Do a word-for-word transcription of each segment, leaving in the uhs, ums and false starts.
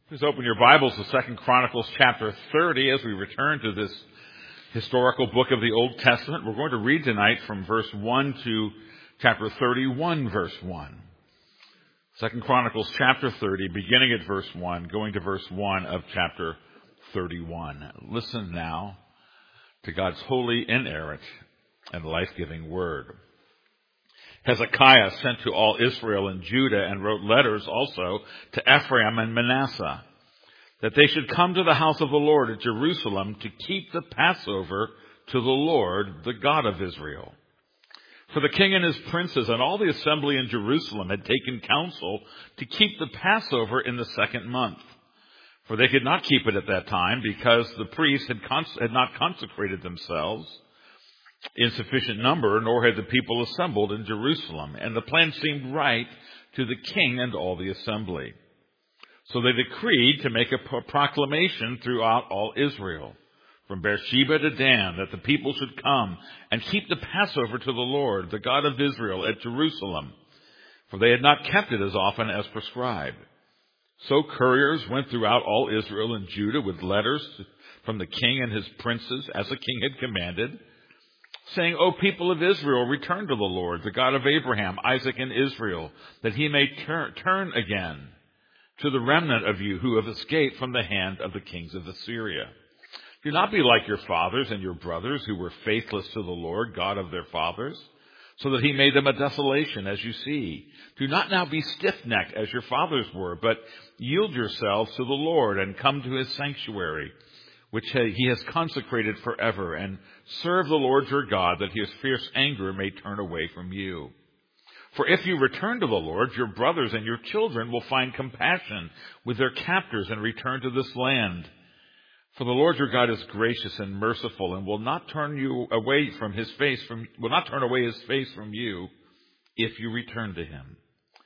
Please open your Bibles to Second Chronicles chapter thirty as we return to this historical book of the Old Testament. We're going to read tonight from verse one to chapter thirty-one, verse one. Second Chronicles chapter thirty, beginning at verse one, going to verse one of chapter thirty-one. Listen now to God's holy, inerrant, and life-giving word. Hezekiah sent to all Israel and Judah and wrote letters also to Ephraim and Manasseh, that they should come to the house of the Lord at Jerusalem to keep the Passover to the Lord, the God of Israel. For the king and his princes and all the assembly in Jerusalem had taken counsel to keep the Passover in the second month. For they could not keep it at that time because the priests had, cons- had not consecrated themselves in sufficient number, nor had the people assembled in Jerusalem. And the plan seemed right to the king and all the assembly. So they decreed to make a proclamation throughout all Israel, from Beersheba to Dan, that the people should come and keep the Passover to the Lord, the God of Israel, at Jerusalem. For they had not kept it as often as prescribed. So couriers went throughout all Israel and Judah with letters from the king and his princes, as the king had commanded, saying, O people of Israel, return to the Lord, the God of Abraham, Isaac, and Israel, that he may turn, turn again to the remnant of you who have escaped from the hand of the kings of Assyria. Do not be like your fathers and your brothers who were faithless to the Lord, God of their fathers, so that he made them a desolation, as you see. Do not now be stiff-necked as your fathers were, but yield yourselves to the Lord and come to his sanctuary, which he has consecrated forever, and serve the Lord your God, that his fierce anger may turn away from you. For if you return to the Lord, your brothers and your children will find compassion with their captors and return to this land. For the Lord your God is gracious and merciful, and will not turn you away from his face from will not turn away his face from you if you return to him.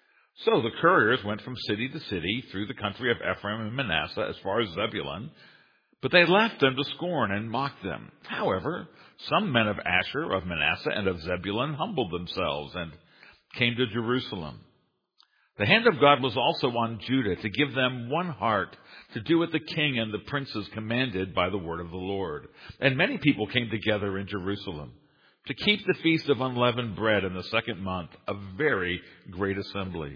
So the couriers went from city to city through the country of Ephraim and Manasseh as far as Zebulun, but they laughed them to scorn and mocked them. However, some men of Asher, of Manasseh, and of Zebulun humbled themselves and came to Jerusalem. The hand of God was also on Judah to give them one heart to do what the king and the princes commanded by the word of the Lord. And many people came together in Jerusalem to keep the feast of unleavened bread in the second month, a very great assembly.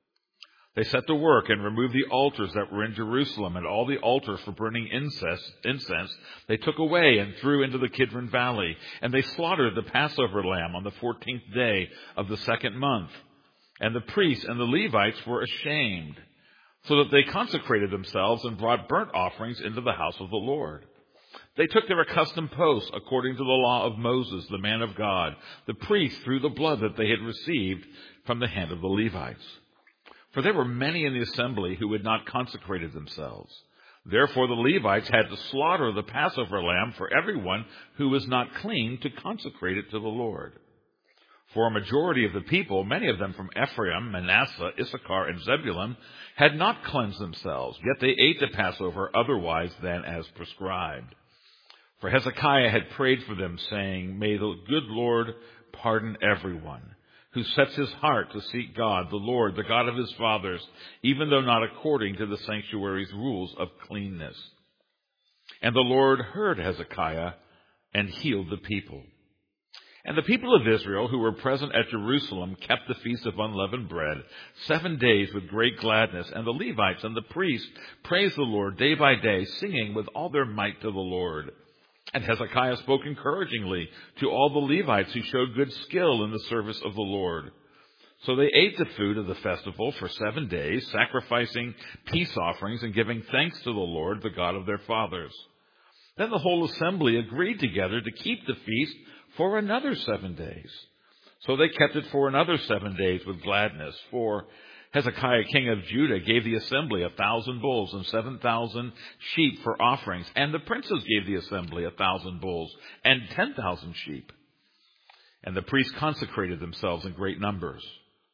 They set to work and removed the altars that were in Jerusalem, and all the altars for burning incense, incense they took away and threw into the Kidron Valley. And they slaughtered the Passover lamb on the fourteenth day of the second month. And the priests and the Levites were ashamed, so that they consecrated themselves and brought burnt offerings into the house of the Lord. They took their accustomed posts according to the law of Moses, the man of God. The priests threw the blood that they had received from the hand of the Levites. For there were many in the assembly who had not consecrated themselves. Therefore the Levites had to slaughter the Passover lamb for everyone who was not clean to consecrate it to the Lord. For a majority of the people, many of them from Ephraim, Manasseh, Issachar, and Zebulun, had not cleansed themselves, yet they ate the Passover otherwise than as prescribed. For Hezekiah had prayed for them, saying, May the good Lord pardon everyone who sets his heart to seek God, the Lord, the God of his fathers, even though not according to the sanctuary's rules of cleanness. And the Lord heard Hezekiah and healed the people. And the people of Israel who were present at Jerusalem kept the feast of unleavened bread seven days with great gladness. And the Levites and the priests praised the Lord day by day, singing with all their might to the Lord. And Hezekiah spoke encouragingly to all the Levites who showed good skill in the service of the Lord. So they ate the food of the festival for seven days, sacrificing peace offerings and giving thanks to the Lord, the God of their fathers. Then the whole assembly agreed together to keep the feast for another seven days. So they kept it for another seven days with gladness. For Hezekiah, king of Judah, gave the assembly a thousand bulls and seven thousand sheep for offerings. And the princes gave the assembly a thousand bulls and ten thousand sheep. And the priests consecrated themselves in great numbers.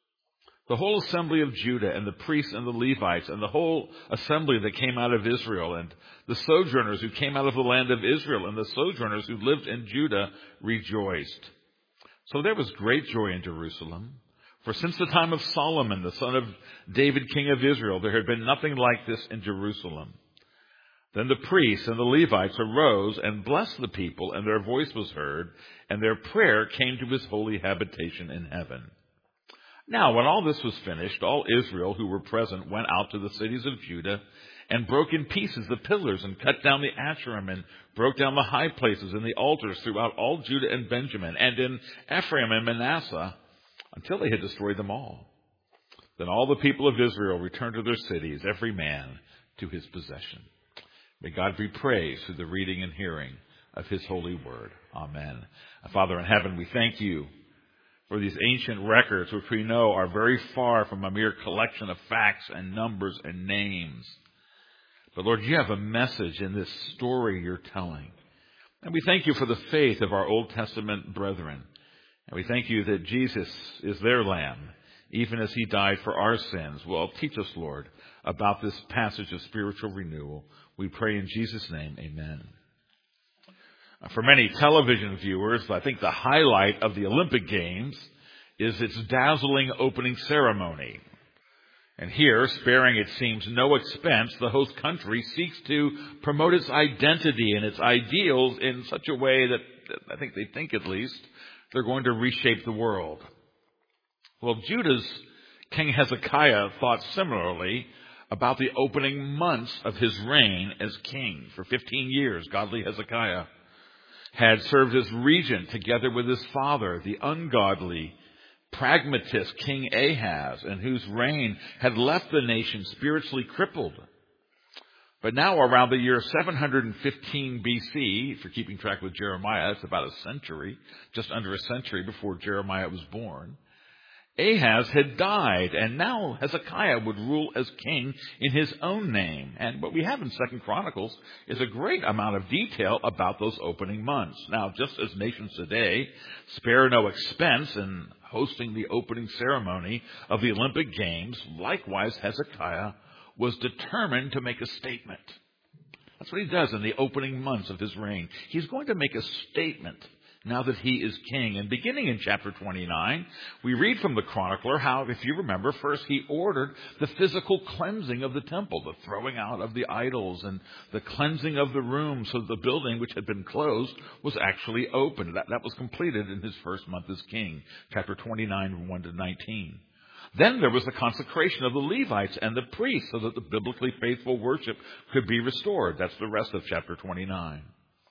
The whole assembly of Judah and the priests and the Levites and the whole assembly that came out of Israel and the sojourners who came out of the land of Israel and the sojourners who lived in Judah rejoiced. So there was great joy in Jerusalem, For since the time of Solomon, the son of David, king of Israel, there had been nothing like this in Jerusalem. Then the priests and the Levites arose and blessed the people, and their voice was heard, and their prayer came to his holy habitation in heaven. Now, when all this was finished, all Israel who were present went out to the cities of Judah and broke in pieces the pillars and cut down the Asherim and broke down the high places and the altars throughout all Judah and Benjamin and in Ephraim and Manasseh until they had destroyed them all. Then all the people of Israel returned to their cities, every man to his possession. May God be praised through the reading and hearing of his holy word. Amen. Father in heaven, we thank you for these ancient records, which we know are very far from a mere collection of facts and numbers and names. But Lord, you have a message in this story you're telling. And we thank you for the faith of our Old Testament brethren. And we thank you that Jesus is their Lamb, even as he died for our sins. Well, teach us, Lord, about this passage of spiritual renewal. We pray in Jesus' name, amen. For many television viewers, I think the highlight of the Olympic Games is its dazzling opening ceremony. And here, sparing, it seems, no expense, the host country seeks to promote its identity and its ideals in such a way that, I think they think at least, they're going to reshape the world. Well, Judah's King Hezekiah thought similarly about the opening months of his reign as king. For fifteen years, godly Hezekiah had served as regent together with his father, the ungodly, pragmatist King Ahaz, and whose reign had left the nation spiritually crippled. But now around the year seven hundred fifteen B C, for keeping track with Jeremiah, it's about a century, just under a century before Jeremiah was born, Ahaz had died, and now Hezekiah would rule as king in his own name. And what we have in Second Chronicles is a great amount of detail about those opening months. Now, just as nations today spare no expense in hosting the opening ceremony of the Olympic Games, likewise Hezekiah was determined to make a statement. That's what he does in the opening months of his reign. He's going to make a statement now that he is king. And beginning in chapter twenty-nine, we read from the chronicler how, if you remember, first he ordered the physical cleansing of the temple, the throwing out of the idols and the cleansing of the room so that the building which had been closed was actually opened. That, that was completed in his first month as king, chapter twenty-nine, one to nineteen. Then there was the consecration of the Levites and the priests so that the biblically faithful worship could be restored. That's the rest of chapter twenty-nine.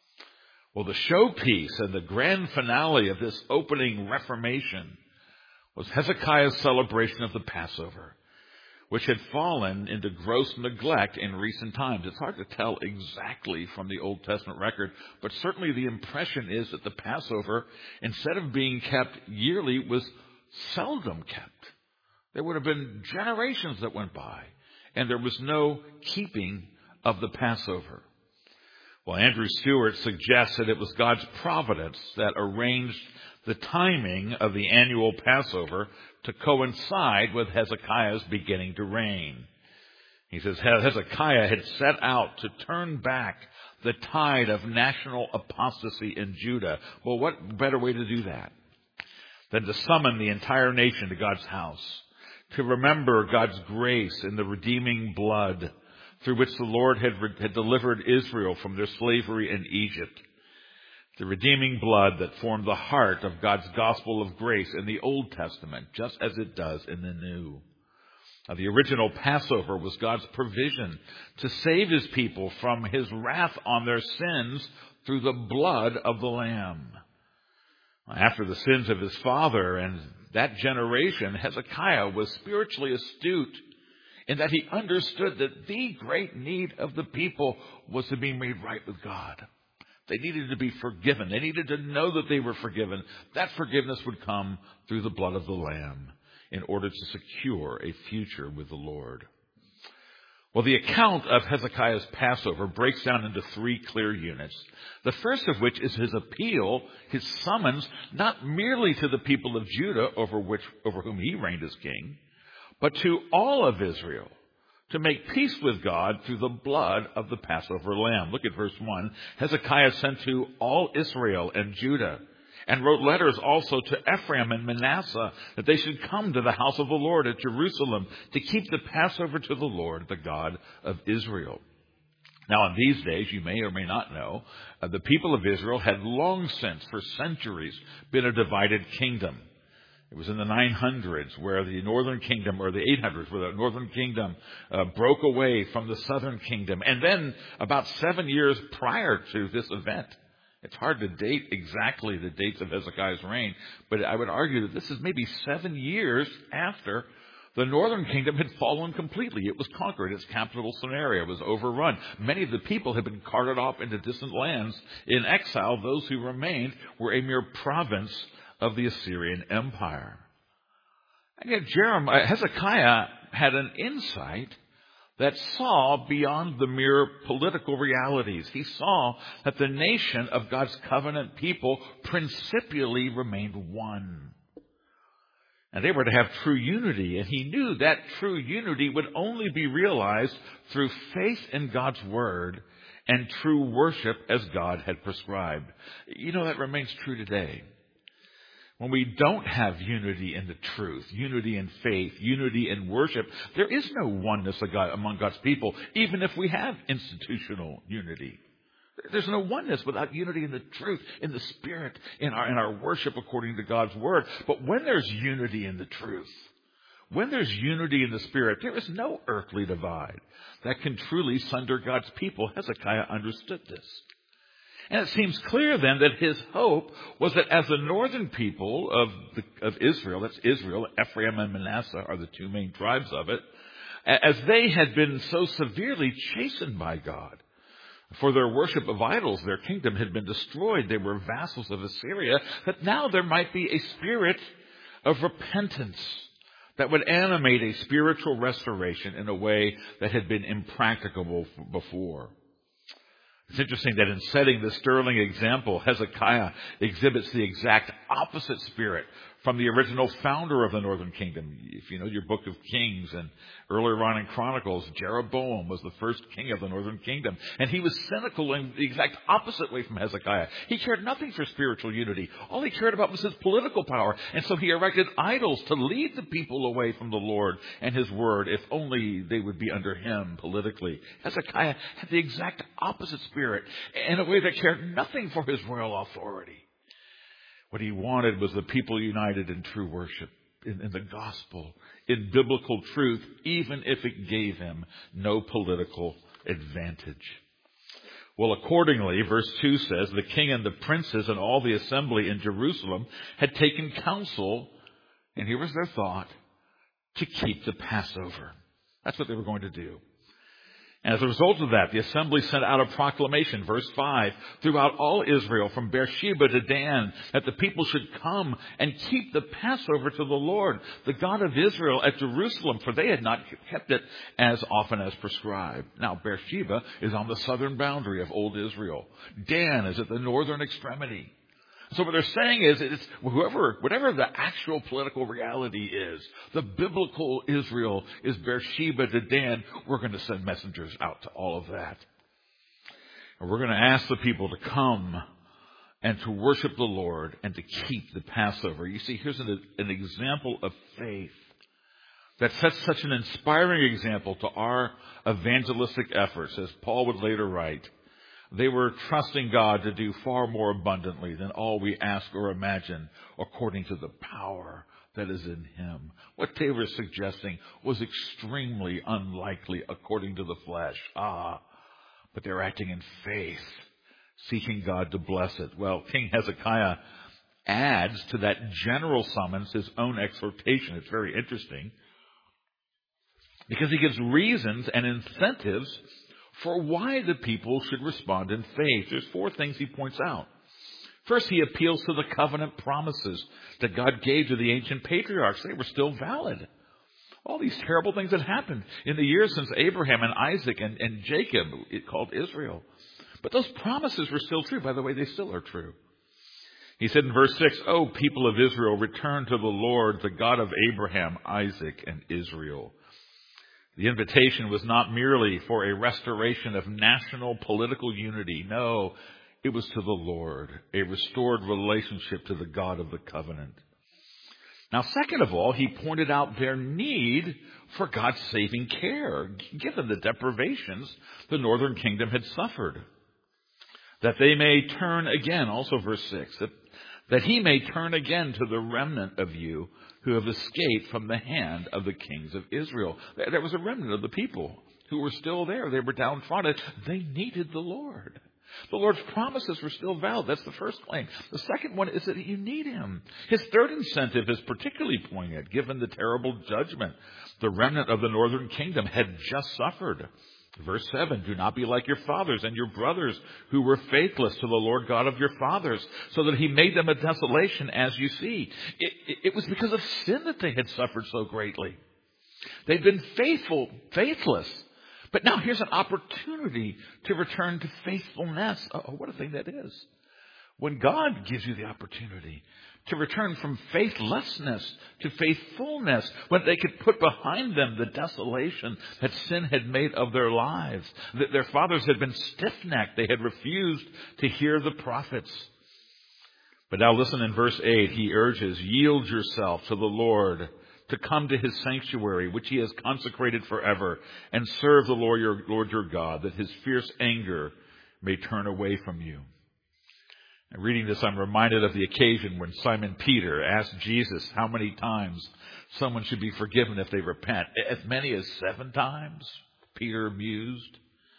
Well, the showpiece and the grand finale of this opening Reformation was Hezekiah's celebration of the Passover, which had fallen into gross neglect in recent times. It's hard to tell exactly from the Old Testament record, but certainly the impression is that the Passover, instead of being kept yearly, was seldom kept. There would have been generations that went by, and there was no keeping of the Passover. Well, Andrew Stewart suggests that it was God's providence that arranged the timing of the annual Passover to coincide with Hezekiah's beginning to reign. He says Hezekiah had set out to turn back the tide of national apostasy in Judah. Well, what better way to do that than to summon the entire nation to God's house, to remember God's grace in the redeeming blood through which the Lord had, had delivered Israel from their slavery in Egypt. The redeeming blood that formed the heart of God's gospel of grace in the Old Testament, just as it does in the New. Now, the original Passover was God's provision to save his people from his wrath on their sins through the blood of the Lamb. After the sins of his father and that generation, Hezekiah was spiritually astute in that he understood that the great need of the people was to be made right with God. They needed to be forgiven. They needed to know that they were forgiven. That forgiveness would come through the blood of the Lamb in order to secure a future with the Lord. Well, the account of Hezekiah's Passover breaks down into three clear units. The first of which is his appeal, his summons, not merely to the people of Judah over which, over whom he reigned as king, but to all of Israel, to make peace with God through the blood of the Passover lamb. Look at verse one. Hezekiah sent to all Israel and Judah and wrote letters also to Ephraim and Manasseh that they should come to the house of the Lord at Jerusalem to keep the Passover to the Lord, the God of Israel. Now, in these days, you may or may not know, uh, the people of Israel had long since, for centuries, been a divided kingdom. It was in the nine hundreds where the northern kingdom, or the eight hundreds, where the northern kingdom uh, broke away from the southern kingdom. And then about seven years prior to this event, it's hard to date exactly the dates of Hezekiah's reign, but I would argue that this is maybe seven years after the northern kingdom had fallen completely. It was conquered. Its capital Samaria was overrun. Many of the people had been carted off into distant lands in exile. Those who remained were a mere province of the Assyrian Empire. And yet Jeremiah, Hezekiah had an insight that saw beyond the mere political realities. He saw that the nation of God's covenant people principially remained one. And they were to have true unity, and he knew that true unity would only be realized through faith in God's word and true worship as God had prescribed. You know, that remains true today. When we don't have unity in the truth, unity in faith, unity in worship, there is no oneness of God, among God's people, even if we have institutional unity. There's no oneness without unity in the truth, in the spirit, in our, in our worship according to God's word. But when there's unity in the truth, when there's unity in the spirit, there is no earthly divide that can truly sunder God's people. Hezekiah understood this. And it seems clear then that his hope was that as the northern people of, the, of Israel, that's Israel, Ephraim and Manasseh are the two main tribes of it, as they had been so severely chastened by God for their worship of idols, their kingdom had been destroyed, they were vassals of Assyria, that now there might be a spirit of repentance that would animate a spiritual restoration in a way that had been impracticable before. It's interesting that in setting this sterling example, Hezekiah exhibits the exact opposite spirit from the original founder of the northern kingdom. If you know your book of Kings and earlier on in Chronicles, Jeroboam was the first king of the northern kingdom. And he was cynical in the exact opposite way from Hezekiah. He cared nothing for spiritual unity. All he cared about was his political power. And so he erected idols to lead the people away from the Lord and his word, if only they would be under him politically. Hezekiah had the exact opposite spirit in a way that cared nothing for his royal authority. What he wanted was the people united in true worship, in, in the gospel, in biblical truth, even if it gave him no political advantage. Well, accordingly, verse two says, the king and the princes and all the assembly in Jerusalem had taken counsel, and here was their thought, to keep the Passover. That's what they were going to do. And as a result of that, the assembly sent out a proclamation, verse five, throughout all Israel, from Beersheba to Dan, that the people should come and keep the Passover to the Lord, the God of Israel, at Jerusalem, for they had not kept it as often as prescribed. Now, Beersheba is on the southern boundary of old Israel. Dan is at the northern extremity. So what they're saying is, it's whoever, whatever the actual political reality is, the biblical Israel is Beersheba to Dan. We're going to send messengers out to all of that. And we're going to ask the people to come and to worship the Lord and to keep the Passover. You see, here's an, an example of faith that sets such an inspiring example to our evangelistic efforts, as Paul would later write. They were trusting God to do far more abundantly than all we ask or imagine, according to the power that is in him. What they were suggesting was extremely unlikely according to the flesh. Ah, but they're acting in faith, seeking God to bless it. Well, King Hezekiah adds to that general summons his own exhortation. It's very interesting because he gives reasons and incentives for why the people should respond in faith. There's four things he points out. First, he appeals to the covenant promises that God gave to the ancient patriarchs. They were still valid. All these terrible things had happened in the years since Abraham and Isaac and, and Jacob, it called Israel. But those promises were still true. By the way, they still are true. He said in verse six, "O people of Israel, return to the Lord, the God of Abraham, Isaac, and Israel." The invitation was not merely for a restoration of national political unity. No, it was to the Lord, a restored relationship to the God of the covenant. Now, second of all, he pointed out their need for God's saving care, given the deprivations the northern kingdom had suffered. That they may turn again, also verse six, that, that he may turn again to the remnant of you who have escaped from the hand of the kings of Israel. There was a remnant of the people who were still there. They were downtrodden. They needed the Lord. The Lord's promises were still valid. That's the first claim. The second one is that you need him. His third incentive is particularly poignant, given the terrible judgment the remnant of the northern kingdom had just suffered. Verse seven, do not be like your fathers and your brothers who were faithless to the Lord God of your fathers, so that he made them a desolation as you see. It, it, it was because of sin that they had suffered so greatly. They'd been faithful, faithless. But now here's an opportunity to return to faithfulness. Oh, what a thing that is. When God gives you the opportunity to return from faithlessness to faithfulness, when they could put behind them the desolation that sin had made of their lives. That their fathers had been stiff-necked. They had refused to hear the prophets. But now listen in verse eight, he urges, yield yourself to the Lord, to come to his sanctuary, which he has consecrated forever, and serve the Lord your, Lord your God, that his fierce anger may turn away from you. And reading this, I'm reminded of the occasion when Simon Peter asked Jesus how many times someone should be forgiven if they repent. As many as seven times, Peter mused.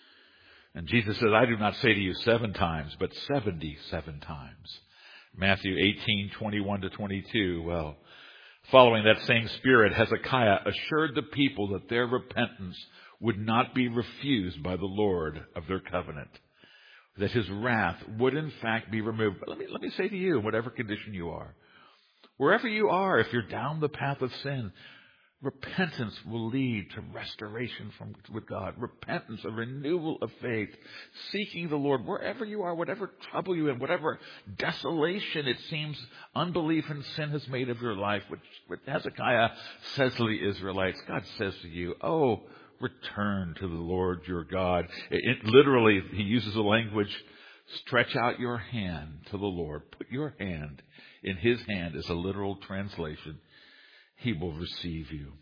And Jesus said, I do not say to you seven times, but seventy-seven times. Matthew eighteen, twenty-one to twenty-two. Well, following that same spirit, Hezekiah assured the people that their repentance would not be refused by the Lord of their covenant, that his wrath would in fact be removed. But let me, let me say to you, in whatever condition you are, wherever you are, if you're down the path of sin, repentance will lead to restoration from with God. Repentance, a renewal of faith, seeking the Lord wherever you are, whatever trouble you're in, whatever desolation it seems unbelief and sin has made of your life, which, which Hezekiah says to the Israelites, God says to you, oh, return to the Lord your God. It, it, literally, he uses the language, stretch out your hand to the Lord. Put your hand in his hand is a literal translation. He will receive you.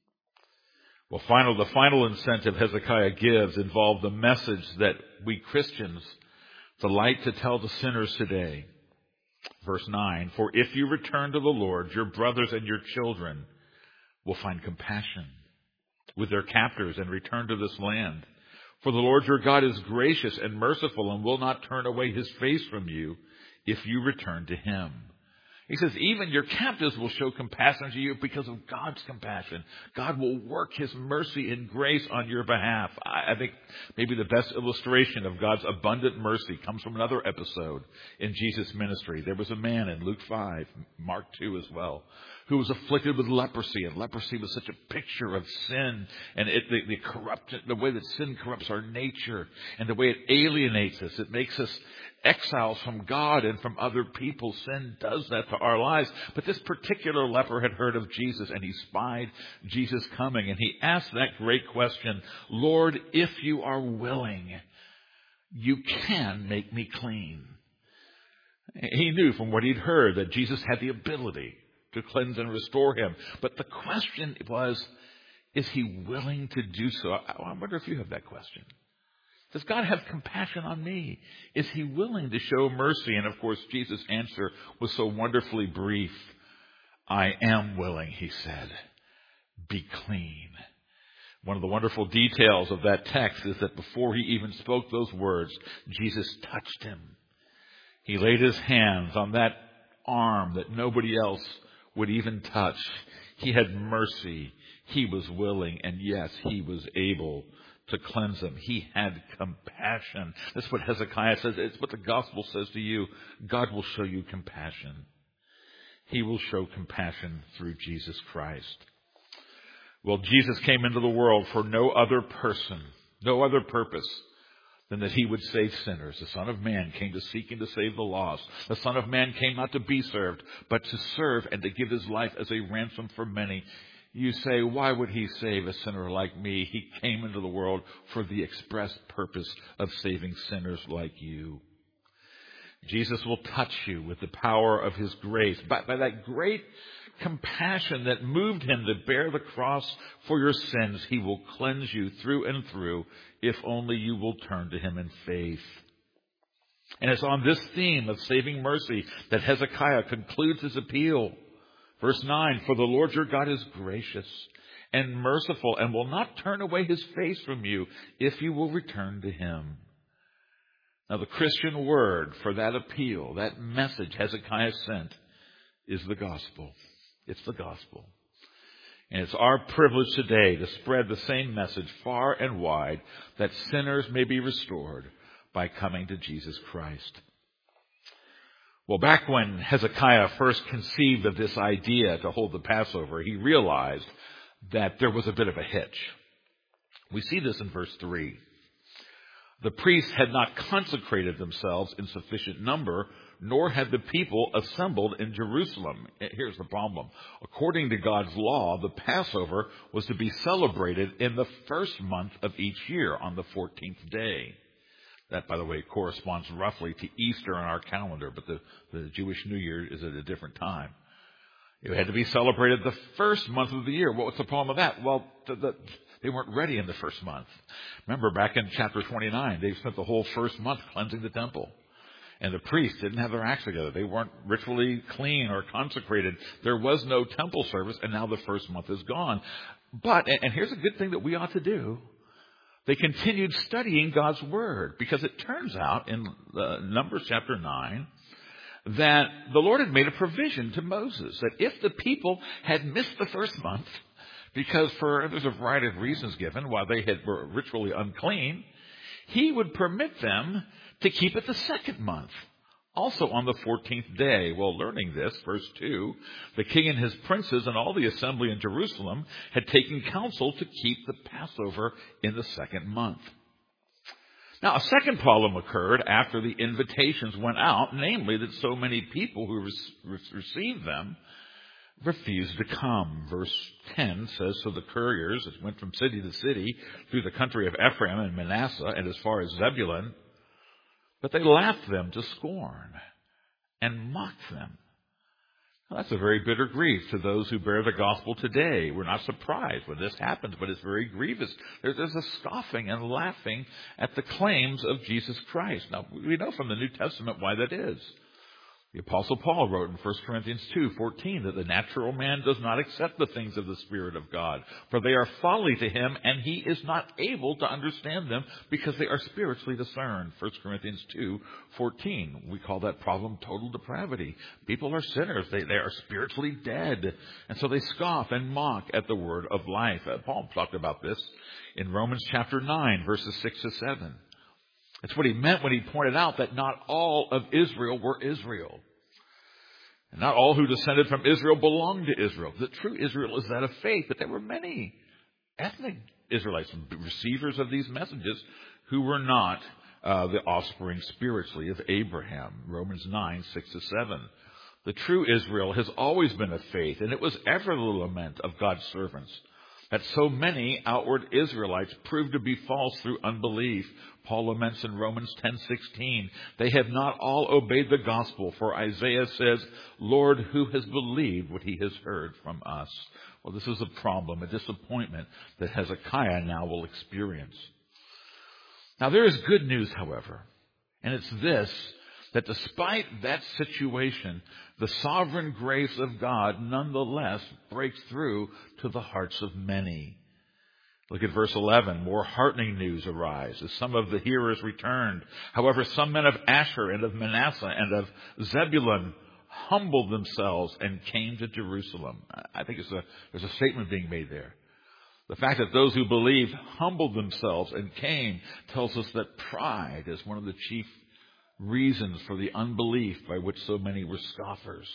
Well, final, the final incentive Hezekiah gives involved the message that we Christians delight to tell to sinners today. Verse nine, for if you return to the Lord, your brothers and your children will find compassion with their captors and return to this land. For the Lord your God is gracious and merciful and will not turn away his face from you if you return to him. He says, even your captives will show compassion to you because of God's compassion. God will work his mercy and grace on your behalf. I think maybe the best illustration of God's abundant mercy comes from another episode in Jesus' ministry. There was a man in Luke five, Mark two as well, who was afflicted with leprosy. And leprosy was such a picture of sin and it, the, the corrupt, the way that sin corrupts our nature and the way it alienates us. It makes us exiles from God and from other people. Sin does that to our lives. But this particular leper had heard of Jesus and he spied Jesus coming and he asked that great question, Lord, if you are willing, you can make me clean. He knew from what he'd heard that Jesus had the ability to cleanse and restore him. But the question was, is he willing to do so? I wonder if you have that question. Does God have compassion on me? Is he willing to show mercy? And of course, Jesus' answer was so wonderfully brief. I am willing, he said. Be clean. One of the wonderful details of that text is that before he even spoke those words, Jesus touched him. He laid his hands on that arm that nobody else would even touch. He had mercy. He was willing. And yes, he was able to cleanse them. He had compassion. That's what Hezekiah says. It's what the gospel says to you. God will show you compassion. He will show compassion through Jesus Christ. Well, Jesus came into the world for no other person, no other purpose than that he would save sinners. The Son of Man came to seek and to save the lost. The Son of Man came not to be served, but to serve and to give his life as a ransom for many. You say, why would he save a sinner like me? He came into the world for the express purpose of saving sinners like you. Jesus will touch you with the power of his grace. By, by that great compassion that moved him to bear the cross for your sins, he will cleanse you through and through if only you will turn to him in faith. And it's on this theme of saving mercy that Hezekiah concludes his appeal. Verse nine, for the Lord your God is gracious and merciful and will not turn away his face from you if you will return to him. Now the Christian word for that appeal, that message Hezekiah sent, is the gospel. It's the gospel. And it's our privilege today to spread the same message far and wide, that sinners may be restored by coming to Jesus Christ. Well, back when Hezekiah first conceived of this idea to hold the Passover, he realized that there was a bit of a hitch. We see this in verse three. The priests had not consecrated themselves in sufficient number, nor had the people assembled in Jerusalem. Here's the problem. According to God's law, the Passover was to be celebrated in the first month of each year on the fourteenth day. That, by the way, corresponds roughly to Easter on our calendar, but the, the Jewish New Year is at a different time. It had to be celebrated the first month of the year. What was the problem with that? Well, the, the, they weren't ready in the first month. Remember, back in chapter twenty-nine, they spent the whole first month cleansing the temple. And the priests didn't have their acts together. They weren't ritually clean or consecrated. There was no temple service, and now the first month is gone. But, and here's a good thing that we ought to do, they continued studying God's Word, because it turns out in uh, Numbers chapter nine that the Lord had made a provision to Moses that if the people had missed the first month, because for there's a variety of reasons given why they had were ritually unclean, he would permit them to keep it the second month, also on the fourteenth day. Well, learning this, verse two, the king and his princes and all the assembly in Jerusalem had taken counsel to keep the Passover in the second month. Now, a second problem occurred after the invitations went out, namely that so many people who re- received them refused to come. Verse ten says, so the couriers went from city to city through the country of Ephraim and Manasseh and as far as Zebulun, but they laughed them to scorn and mocked them. Well, that's a very bitter grief to those who bear the gospel today. We're not surprised when this happens, but it's very grievous. There's, there's a scoffing and laughing at the claims of Jesus Christ. Now, we know from the New Testament why that is. The Apostle Paul wrote in First Corinthians two fourteen that the natural man does not accept the things of the Spirit of God, for they are folly to him, and he is not able to understand them because they are spiritually discerned. First Corinthians two fourteen. We call that problem total depravity. People are sinners. They, they are spiritually dead. And so they scoff and mock at the word of life. Uh, Paul talked about this in Romans chapter nine, verses six to seven. That's what he meant when he pointed out that not all of Israel were Israel. And not all who descended from Israel belonged to Israel. The true Israel is that of faith, but there were many ethnic Israelites, receivers of these messages, who were not uh, the offspring spiritually of Abraham. Romans nine, six to seven. The true Israel has always been of faith, and it was ever the lament of God's servants that so many outward Israelites proved to be false through unbelief. Paul laments in Romans ten sixteen, they have not all obeyed the gospel, for Isaiah says, Lord, who has believed what he has heard from us? Well, this is a problem, a disappointment that Hezekiah now will experience. Now, there is good news, however, and it's this, that despite that situation, the sovereign grace of God nonetheless breaks through to the hearts of many. Look at verse eleven. More heartening news arise as some of the hearers returned. However, some men of Asher and of Manasseh and of Zebulun humbled themselves and came to Jerusalem. I think it's a, there's a statement being made there. The fact that those who believe humbled themselves and came tells us that pride is one of the chief reasons for the unbelief by which so many were scoffers.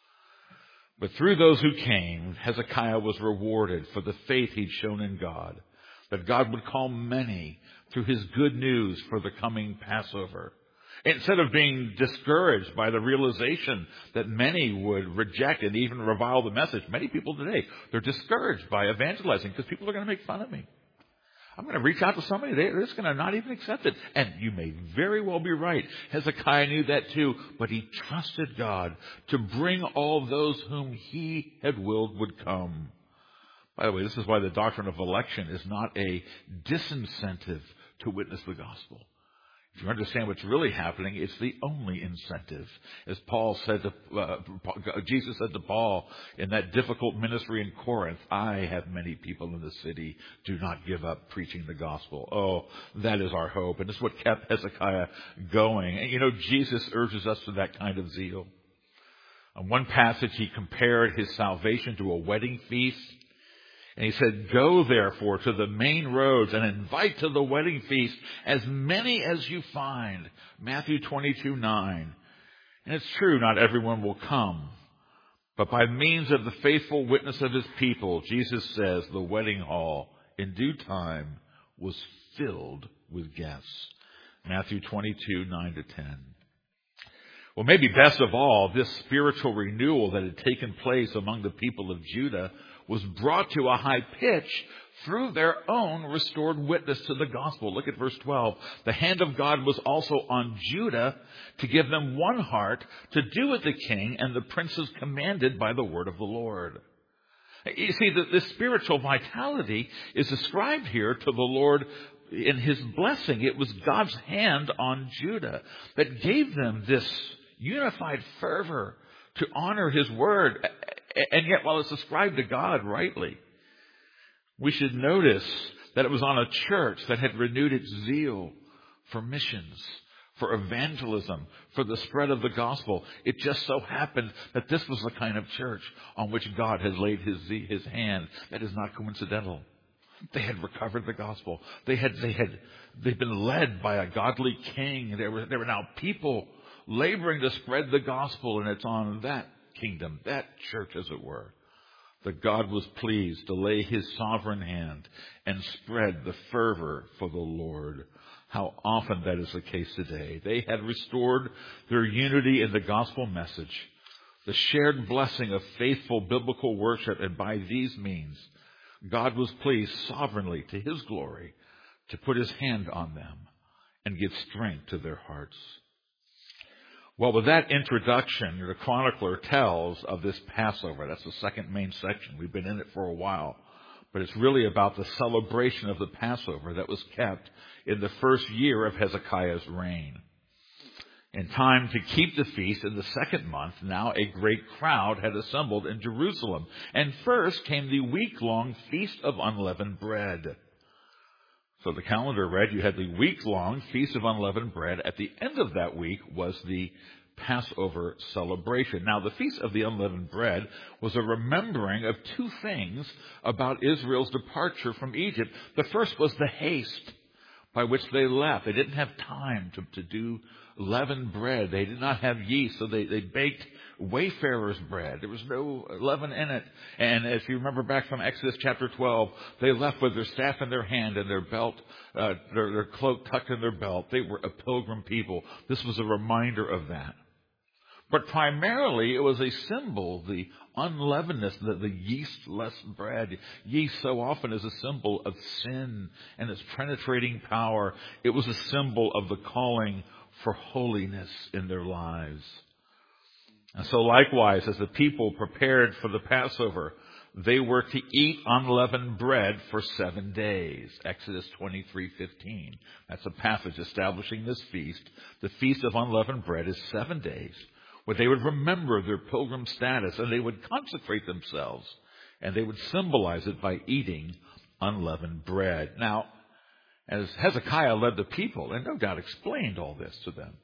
But through those who came, Hezekiah was rewarded for the faith he'd shown in God, that God would call many through his good news for the coming Passover. Instead of being discouraged by the realization that many would reject and even revile the message, many people today, they're discouraged by evangelizing because people are going to make fun of me. I'm going to reach out to somebody. They're just going to not even accept it. And you may very well be right. Hezekiah knew that too. But he trusted God to bring all those whom he had willed would come. By the way, this is why the doctrine of election is not a disincentive to witness the gospel. If you understand what's really happening, it's the only incentive. As Paul said to, uh, Jesus said to Paul in that difficult ministry in Corinth, I have many people in the city. Do not give up preaching the gospel. Oh, that is our hope. And it's what kept Hezekiah going. And you know, Jesus urges us to that kind of zeal. On one passage, he compared his salvation to a wedding feast. And he said, go therefore to the main roads and invite to the wedding feast as many as you find. Matthew twenty-two nine. And it's true, not everyone will come. But by means of the faithful witness of his people, Jesus says the wedding hall in due time was filled with guests. Matthew twenty-two nine to ten. Well, maybe best of all, this spiritual renewal that had taken place among the people of Judah was brought to a high pitch through their own restored witness to the gospel. Look at verse twelve. The hand of God was also on Judah to give them one heart to do what the king and the princes commanded by the word of the Lord. You see, that this spiritual vitality is ascribed here to the Lord in his blessing. It was God's hand on Judah that gave them this unified fervor to honor his word. And yet, while it's ascribed to God rightly, we should notice that it was on a church that had renewed its zeal for missions, for evangelism, for the spread of the gospel. It just so happened that this was the kind of church on which God has laid his, his hand. That is not coincidental. They had recovered the gospel. They had, they had, they'd been led by a godly king. There were, there were now people laboring to spread the gospel, and it's on that kingdom, that church, as it were, that God was pleased to lay his sovereign hand and spread the fervor for the Lord. How often that is the case today. They had restored their unity in the gospel message, the shared blessing of faithful biblical worship, and by these means, God was pleased sovereignly to his glory to put his hand on them and give strength to their hearts. Well, with that introduction, the chronicler tells of this Passover. That's the second main section. We've been in it for a while. But it's really about the celebration of the Passover that was kept in the first year of Hezekiah's reign. In time to keep the feast in the second month, now a great crowd had assembled in Jerusalem. And first came the week-long Feast of Unleavened Bread. So the calendar read, you had the week-long Feast of Unleavened Bread. At the end of that week was the Passover celebration. Now, the Feast of the Unleavened Bread was a remembering of two things about Israel's departure from Egypt. The first was the haste by which they left. They didn't have time to, to do leavened bread. They did not have yeast, so they, they baked wayfarer's bread. There was no leaven in it. And if you remember back from Exodus chapter twelve, they left with their staff in their hand and their belt, uh, their, their cloak tucked in their belt. They were a pilgrim people. This was a reminder of that. But primarily, it was a symbol, the unleavenedness, the, the yeast-less bread. Yeast so often is a symbol of sin and its penetrating power. It was a symbol of the calling for holiness in their lives. And so likewise, as the people prepared for the Passover, they were to eat unleavened bread for seven days. Exodus twenty-three fifteen. That's a passage establishing this feast. The Feast of Unleavened Bread is seven days, where they would remember their pilgrim status, and they would consecrate themselves, and they would symbolize it by eating unleavened bread. Now, as Hezekiah led the people, and no doubt explained all this to them,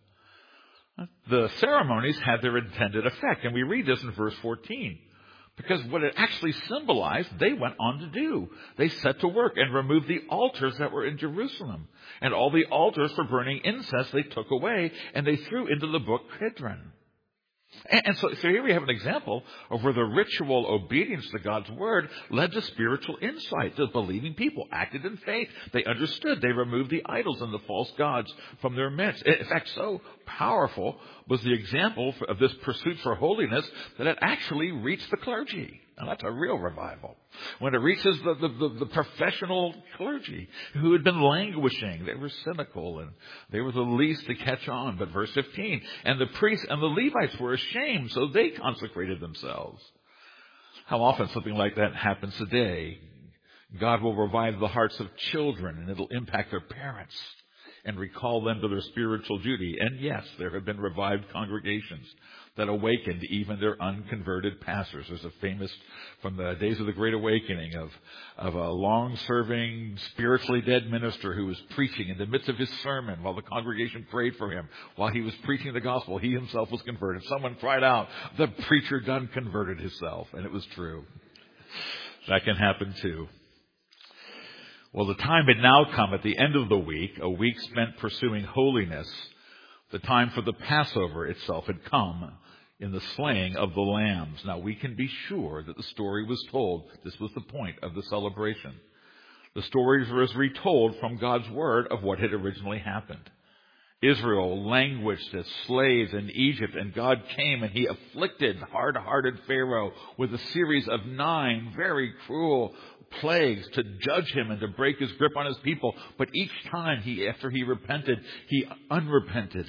the ceremonies had their intended effect. And we read this in verse fourteen. Because what it actually symbolized, they went on to do. They set to work and removed the altars that were in Jerusalem. And all the altars for burning incense they took away, and they threw into the brook Kidron. And so, so here we have an example of where the ritual obedience to God's word led to spiritual insight. The believing people acted in faith. They understood. They removed the idols and the false gods from their midst. In fact, so powerful was the example of this pursuit for holiness that it actually reached the clergy. And that's a real revival. When it reaches the, the, the, the professional clergy who had been languishing, they were cynical and they were the least to catch on. But verse fifteen, and the priests and the Levites were ashamed, so they consecrated themselves. How often something like that happens today. God will revive the hearts of children, and it'll impact their parents and recall them to their spiritual duty. And yes, there have been revived congregations that awakened even their unconverted pastors. There's a famous, from the days of the Great Awakening, of, of a long-serving, spiritually dead minister who was preaching in the midst of his sermon while the congregation prayed for him. While he was preaching the gospel, he himself was converted. Someone cried out, "The preacher done converted himself." And it was true. That can happen too. Well, the time had now come at the end of the week, a week spent pursuing holiness. The time for the Passover itself had come in the slaying of the lambs. Now, we can be sure that the story was told. This was the point of the celebration. The story was retold from God's word of what had originally happened. Israel languished as slaves in Egypt, and God came and he afflicted hard-hearted Pharaoh with a series of nine very cruel plagues to judge him and to break his grip on his people. But each time he, after he repented, he unrepented.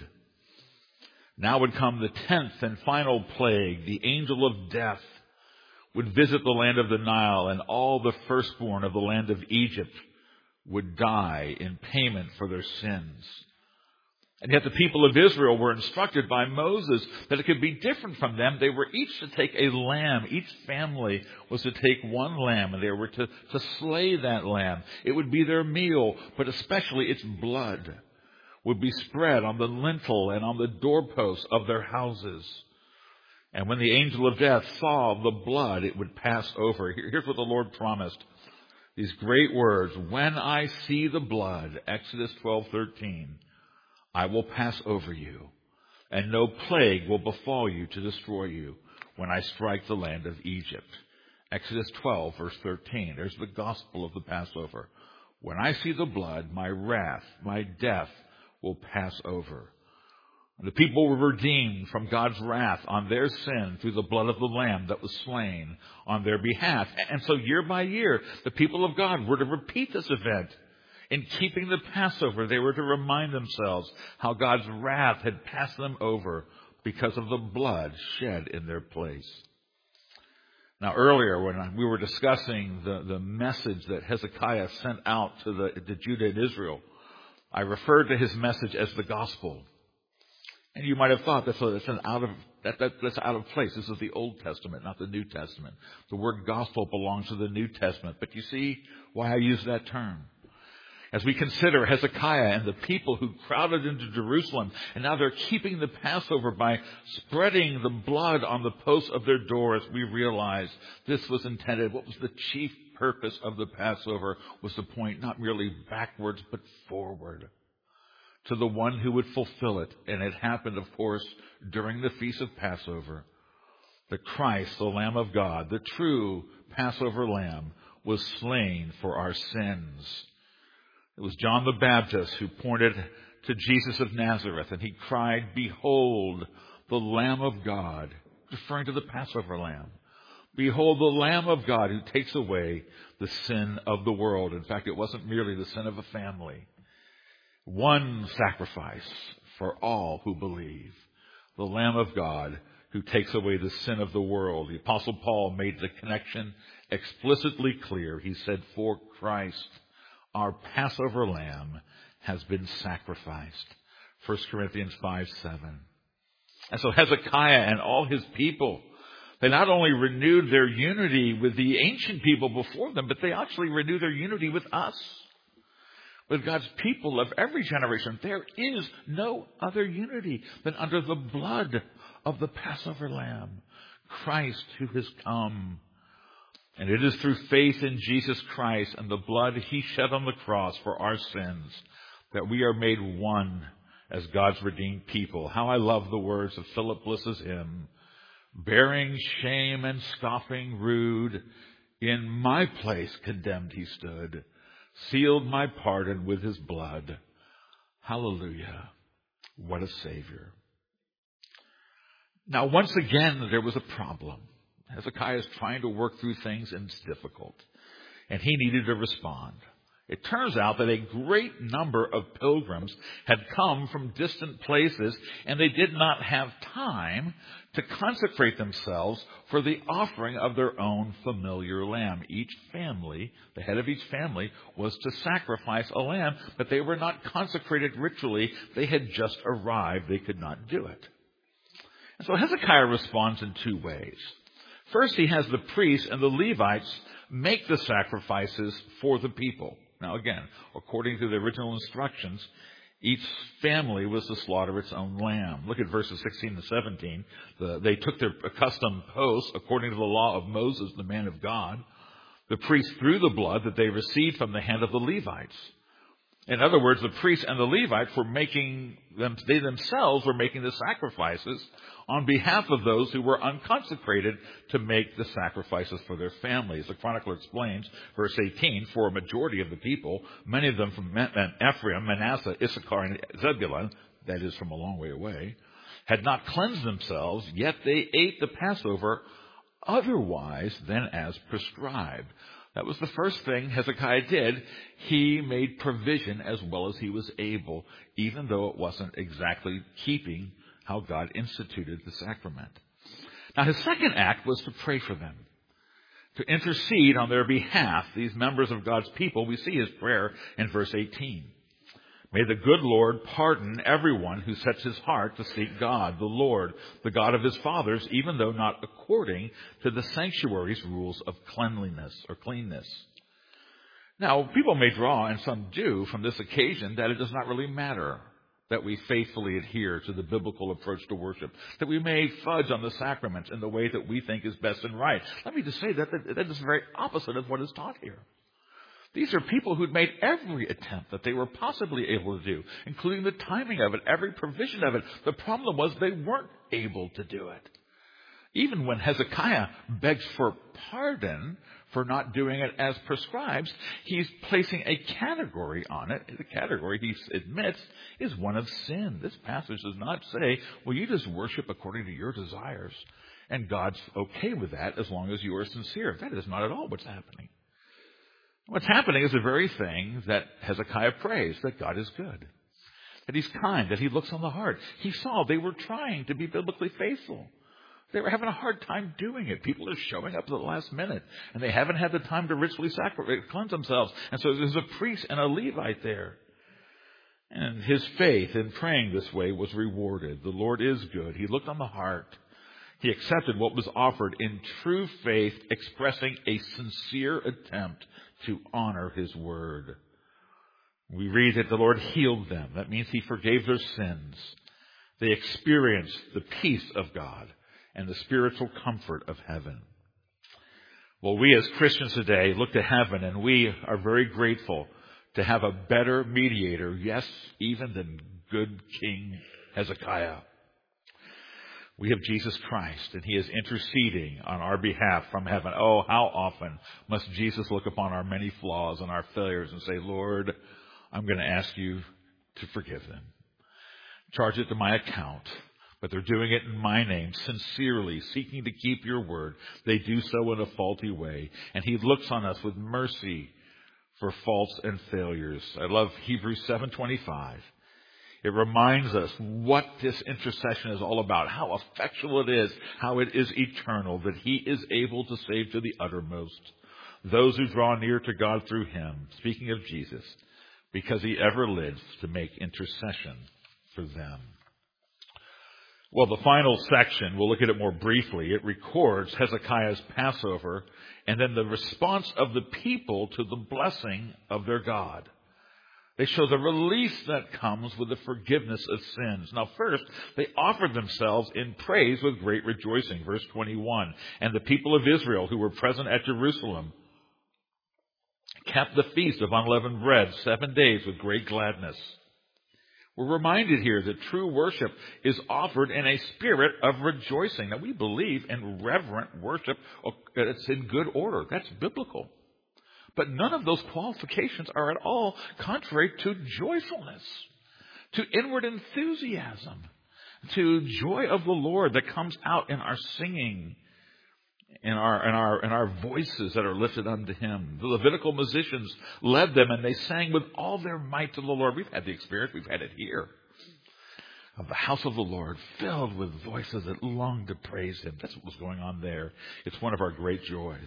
Now would come the tenth and final plague. The angel of death would visit the land of the Nile, and all the firstborn of the land of Egypt would die in payment for their sins. And yet the people of Israel were instructed by Moses that it could be different from them. They were each to take a lamb. Each family was to take one lamb, and they were to, to slay that lamb. It would be their meal, but especially its blood would be spread on the lintel and on the doorposts of their houses. And when the angel of death saw the blood, it would pass over. Here's what the Lord promised. These great words, "When I see the blood," Exodus twelve thirteen, "I will pass over you, and no plague will befall you to destroy you when I strike the land of Egypt." Exodus twelve, verse thirteen. There's the gospel of the Passover. When I see the blood, my wrath, my death will pass over. The people were redeemed from God's wrath on their sin through the blood of the Lamb that was slain on their behalf. And so year by year, the people of God were to repeat this event. In keeping the Passover, they were to remind themselves how God's wrath had passed them over because of the blood shed in their place. Now, earlier when we were discussing the, the message that Hezekiah sent out to, the, to Judah and Israel, I referred to his message as the gospel. And you might have thought that's, a, that's, an out of, that, that, that's out of place. This is the Old Testament, not the New Testament. The word gospel belongs to the New Testament. But you see why I use that term. As we consider Hezekiah and the people who crowded into Jerusalem, and now they're keeping the Passover by spreading the blood on the posts of their doors, we realize this was intended. What was the chief purpose of the Passover was to point not merely backwards, but forward to the one who would fulfill it. And it happened, of course, during the Feast of Passover. The Christ, the Lamb of God, the true Passover Lamb, was slain for our sins. It was John the Baptist who pointed to Jesus of Nazareth, and he cried, "Behold, the Lamb of God," referring to the Passover Lamb. "Behold, the Lamb of God who takes away the sin of the world." In fact, it wasn't merely the sin of a family. One sacrifice for all who believe. The Lamb of God who takes away the sin of the world. The Apostle Paul made the connection explicitly clear. He said, "For Christ, our Passover lamb, has been sacrificed." First Corinthians five seven. And so Hezekiah and all his people, they not only renewed their unity with the ancient people before them, but they actually renewed their unity with us, with God's people of every generation. There is no other unity than under the blood of the Passover lamb, Christ who has come. And it is through faith in Jesus Christ and the blood he shed on the cross for our sins that we are made one as God's redeemed people. How I love the words of Philip Bliss's hymn, "Bearing shame and scoffing rude, in my place condemned he stood, sealed my pardon with his blood." Hallelujah. What a Savior. Now, once again, there was a problem. Hezekiah is trying to work through things, and it's difficult. And he needed to respond. It turns out that a great number of pilgrims had come from distant places, and they did not have time to consecrate themselves for the offering of their own familiar lamb. Each family, the head of each family, was to sacrifice a lamb, but they were not consecrated ritually. They had just arrived. They could not do it. And so Hezekiah responds in two ways. First, he has the priests and the Levites make the sacrifices for the people. Now again, according to the original instructions, each family was to slaughter its own lamb. Look at verses sixteen to seventeen. The, they took their accustomed posts according to the law of Moses, the man of God. The priests threw the blood that they received from the hand of the Levites. In other words, the priests and the Levites were making them, they themselves were making the sacrifices on behalf of those who were unconsecrated to make the sacrifices for their families. The chronicler explains, verse eighteen, for a majority of the people, many of them from Ephraim, Manasseh, Issachar, and Zebulun, that is from a long way away, had not cleansed themselves, yet they ate the Passover otherwise than as prescribed. That was the first thing Hezekiah did. He made provision as well as he was able, even though it wasn't exactly keeping how God instituted the sacrament. Now, his second act was to pray for them, to intercede on their behalf, these members of God's people. We see his prayer in verse eighteen. May the good Lord pardon everyone who sets his heart to seek God, the Lord, the God of his fathers, even though not according to the sanctuary's rules of cleanliness or cleanness. Now, people may draw, and some do, from this occasion that it does not really matter that we faithfully adhere to the biblical approach to worship, that we may fudge on the sacraments in the way that we think is best and right. Let me just say that that is the very opposite of what is taught here. These are people who'd made every attempt that they were possibly able to do, including the timing of it, every provision of it. The problem was they weren't able to do it. Even when Hezekiah begs for pardon for not doing it as prescribed, he's placing a category on it. The category, he admits, is one of sin. This passage does not say, well, you just worship according to your desires, and God's okay with that as long as you are sincere. That is not at all what's happening. What's happening is the very thing that Hezekiah prays, that God is good, that he's kind, that he looks on the heart. He saw they were trying to be biblically faithful. They were having a hard time doing it. People are showing up at the last minute, and they haven't had the time to ritually sacrifice, cleanse themselves. And so there's a priest and a Levite there. And his faith in praying this way was rewarded. The Lord is good. He looked on the heart. He accepted what was offered in true faith, expressing a sincere attempt to honor his word. We read that the Lord healed them. That means he forgave their sins. They experienced the peace of God and the spiritual comfort of heaven. Well, we as Christians today look to heaven, and we are very grateful to have a better mediator, yes, even than good King Hezekiah. We have Jesus Christ, and he is interceding on our behalf from heaven. Oh, how often must Jesus look upon our many flaws and our failures and say, Lord, I'm going to ask you to forgive them. Charge it to my account. But they're doing it in my name, sincerely, seeking to keep your word. They do so in a faulty way. And he looks on us with mercy for faults and failures. I love Hebrews seven twenty-five. It reminds us what this intercession is all about, how effectual it is, how it is eternal, that he is able to save to the uttermost those who draw near to God through him, speaking of Jesus, because he ever lives to make intercession for them. Well, the final section, we'll look at it more briefly. It records Hezekiah's Passover and then the response of the people to the blessing of their God. They show the release that comes with the forgiveness of sins. Now, first, they offered themselves in praise with great rejoicing. Verse twenty-one, and the people of Israel who were present at Jerusalem kept the feast of unleavened bread seven days with great gladness. We're reminded here that true worship is offered in a spirit of rejoicing. Now, we believe in reverent worship. It's in good order. That's biblical. But none of those qualifications are at all contrary to joyfulness, to inward enthusiasm, to joy of the Lord that comes out in our singing. and our, and our, and our voices that are lifted unto him. The Levitical musicians led them, and they sang with all their might to the Lord. We've had the experience, we've had it here, of the house of the Lord filled with voices that long to praise him. That's what was going on there. It's one of our great joys.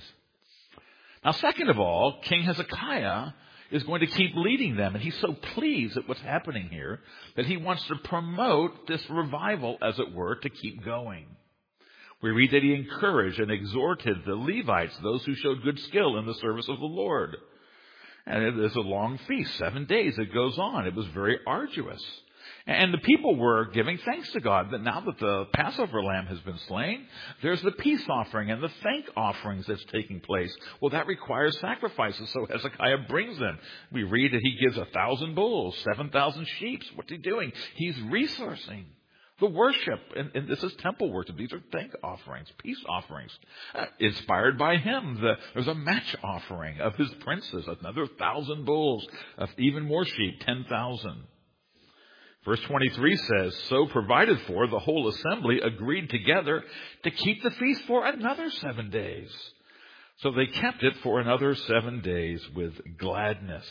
Now, second of all, King Hezekiah is going to keep leading them, and he's so pleased at what's happening here that he wants to promote this revival, as it were, to keep going. We read that he encouraged and exhorted the Levites, those who showed good skill in the service of the Lord. And it is a long feast, seven days it goes on. It was very arduous. And the people were giving thanks to God that now that the Passover lamb has been slain, there's the peace offering and the thank offerings that's taking place. Well, that requires sacrifices, so Hezekiah brings them. We read that he gives a thousand bulls, seven thousand sheep. What's he doing? He's resourcing the worship, and, and this is temple worship. These are thank offerings, peace offerings. Uh, inspired by him, the, there's a match offering of his princes, another thousand bulls, of even more sheep, ten thousand. Verse twenty-three says, so provided for, the whole assembly agreed together to keep the feast for another seven days. So they kept it for another seven days with gladness.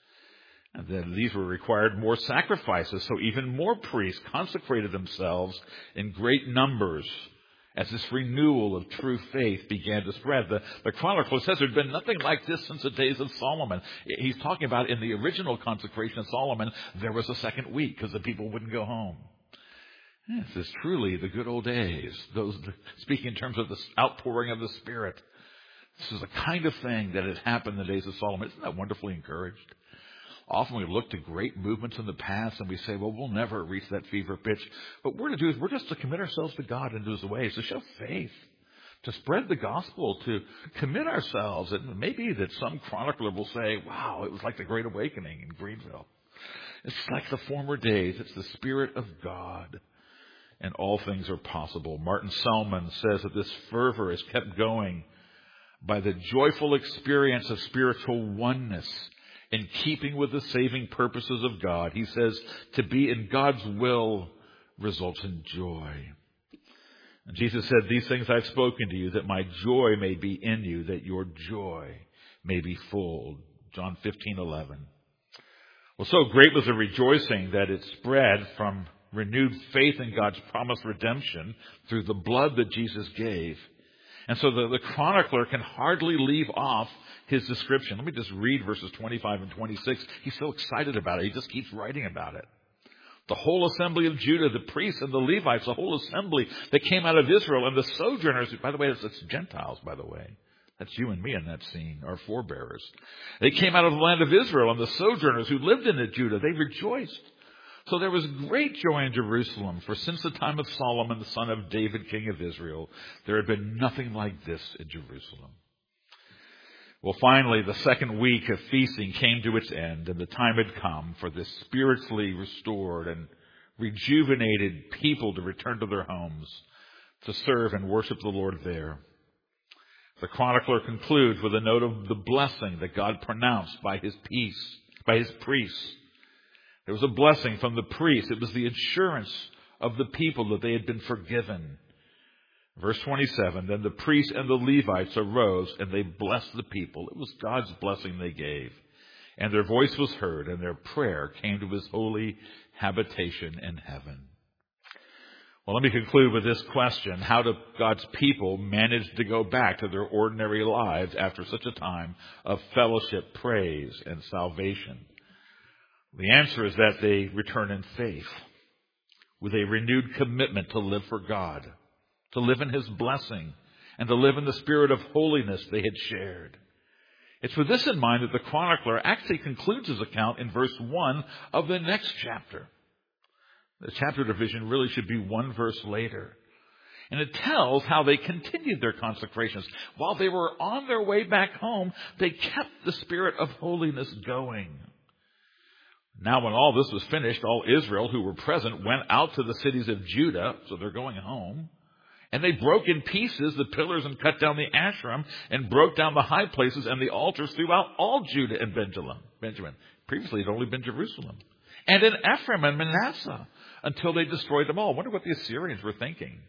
And then these were required more sacrifices, so even more priests consecrated themselves in great numbers as this renewal of true faith began to spread. The, the chronicler says there had been nothing like this since the days of Solomon. He's talking about in the original consecration of Solomon, there was a second week because the people wouldn't go home. This is truly the good old days. Those speaking in terms of the outpouring of the Spirit. This is the kind of thing that had happened in the days of Solomon. Isn't that wonderfully encouraged? Often we look to great movements in the past and we say, well, we'll never reach that fever pitch. But what we're to do is we're just to commit ourselves to God and to his ways, to show faith, to spread the gospel, to commit ourselves. And maybe that some chronicler will say, wow, it was like the Great Awakening in Greenville. It's like the former days. It's the Spirit of God. And all things are possible. Martin Selman says that this fervor is kept going by the joyful experience of spiritual oneness in keeping with the saving purposes of God. He says, to be in God's will results in joy. And Jesus said, these things I've spoken to you, that my joy may be in you, that your joy may be full. John fifteen eleven. Well, so great was the rejoicing that it spread from renewed faith in God's promised redemption through the blood that Jesus gave. And so the, the chronicler can hardly leave off his description. Let me just read verses twenty-five and twenty-six. He's so excited about it. He just keeps writing about it. The whole assembly of Judah, the priests and the Levites, the whole assembly that came out of Israel, and the sojourners, by the way, it's, it's Gentiles, by the way. That's you and me in that scene, our forebearers. They came out of the land of Israel, and the sojourners who lived in Judah, they rejoiced. So there was great joy in Jerusalem, for since the time of Solomon, the son of David, king of Israel, there had been nothing like this in Jerusalem. Well, finally, the second week of feasting came to its end, and the time had come for this spiritually restored and rejuvenated people to return to their homes, to serve and worship the Lord there. The chronicler concludes with a note of the blessing that God pronounced by his peace, by his priests. There was a blessing from the priests. It was the assurance of the people that they had been forgiven. Verse twenty-seven, then the priests and the Levites arose and they blessed the people. It was God's blessing they gave. And their voice was heard and their prayer came to his holy habitation in heaven. Well, let me conclude with this question. How do God's people manage to go back to their ordinary lives after such a time of fellowship, praise, and salvation? The answer is that they return in faith with a renewed commitment to live for God, to live in his blessing, and to live in the spirit of holiness they had shared. It's with this in mind that the chronicler actually concludes his account in verse one of the next chapter. The chapter division really should be one verse later. And it tells how they continued their consecrations. While they were on their way back home, they kept the spirit of holiness going. Now, when all this was finished, all Israel who were present went out to the cities of Judah, so they're going home, and they broke in pieces the pillars and cut down the Asherim and broke down the high places and the altars throughout all Judah and Benjamin. Benjamin. Previously, it had only been Jerusalem. And in Ephraim and Manasseh until they destroyed them all. I wonder what the Assyrians were thinking.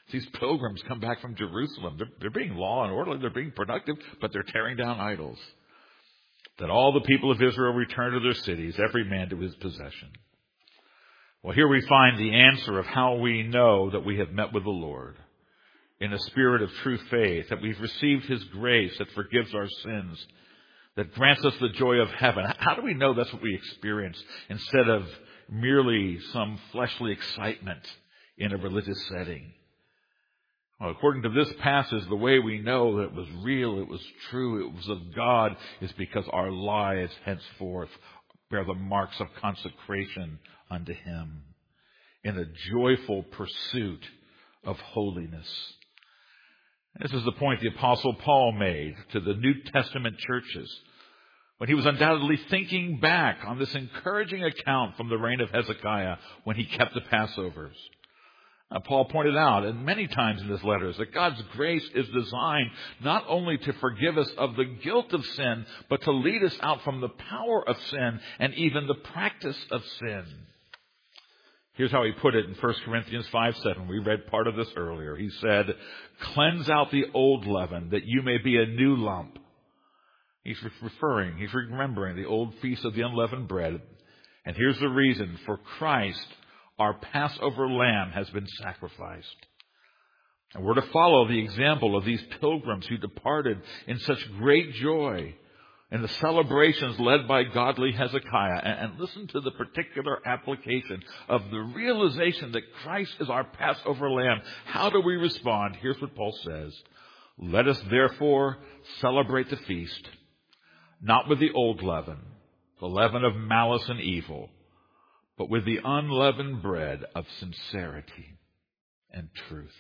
These pilgrims come back from Jerusalem. They're, they're being law and orderly. They're being productive, but they're tearing down idols. That all the people of Israel return to their cities, every man to his possession. Well, here we find the answer of how we know that we have met with the Lord. In a spirit of true faith, that we've received his grace that forgives our sins, that grants us the joy of heaven. How do we know that's what we experience instead of merely some fleshly excitement in a religious setting? Well, according to this passage, the way we know that it was real, it was true, it was of God, is because our lives henceforth bear the marks of consecration unto him in a joyful pursuit of holiness. This is the point the Apostle Paul made to the New Testament churches when he was undoubtedly thinking back on this encouraging account from the reign of Hezekiah when he kept the Passovers. Uh, Paul pointed out, and many times in his letters, that God's grace is designed not only to forgive us of the guilt of sin, but to lead us out from the power of sin and even the practice of sin. Here's how he put it in First Corinthians five seven. We read part of this earlier. He said, "Cleanse out the old leaven, that you may be a new lump." He's referring, he's remembering the old feast of the unleavened bread. And here's the reason. For Christ, our Passover lamb, has been sacrificed. And we're to follow the example of these pilgrims who departed in such great joy in the celebrations led by godly Hezekiah. And, and listen to the particular application of the realization that Christ is our Passover lamb. How do we respond? Here's what Paul says. "Let us therefore celebrate the feast, not with the old leaven, the leaven of malice and evil, but with the unleavened bread of sincerity and truth."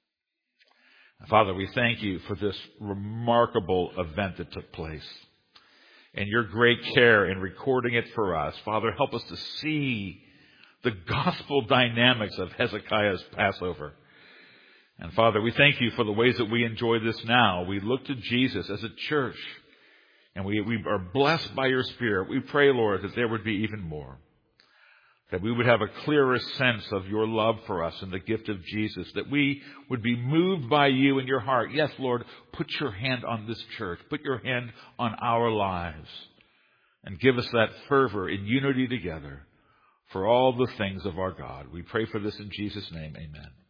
Father, we thank you for this remarkable event that took place and your great care in recording it for us. Father, help us to see the gospel dynamics of Hezekiah's Passover. And Father, we thank you for the ways that we enjoy this now. We look to Jesus as a church, and we, we are blessed by your Spirit. We pray, Lord, that there would be even more. That we would have a clearer sense of your love for us and the gift of Jesus. That we would be moved by you in your heart. Yes, Lord, put your hand on this church. Put your hand on our lives. And give us that fervor in unity together for all the things of our God. We pray for this in Jesus' name. Amen.